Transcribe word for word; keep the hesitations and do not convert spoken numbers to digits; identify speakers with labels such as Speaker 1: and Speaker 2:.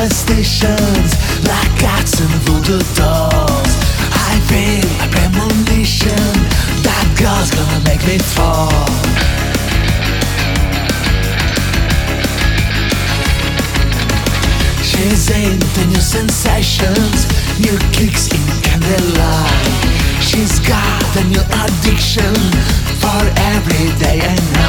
Speaker 1: superstitions like cats and voodoo dolls. I feel a premonition that God's gonna make me fall. She's into new sensations, new kicks in candlelight. She's got a new addiction for every day and night.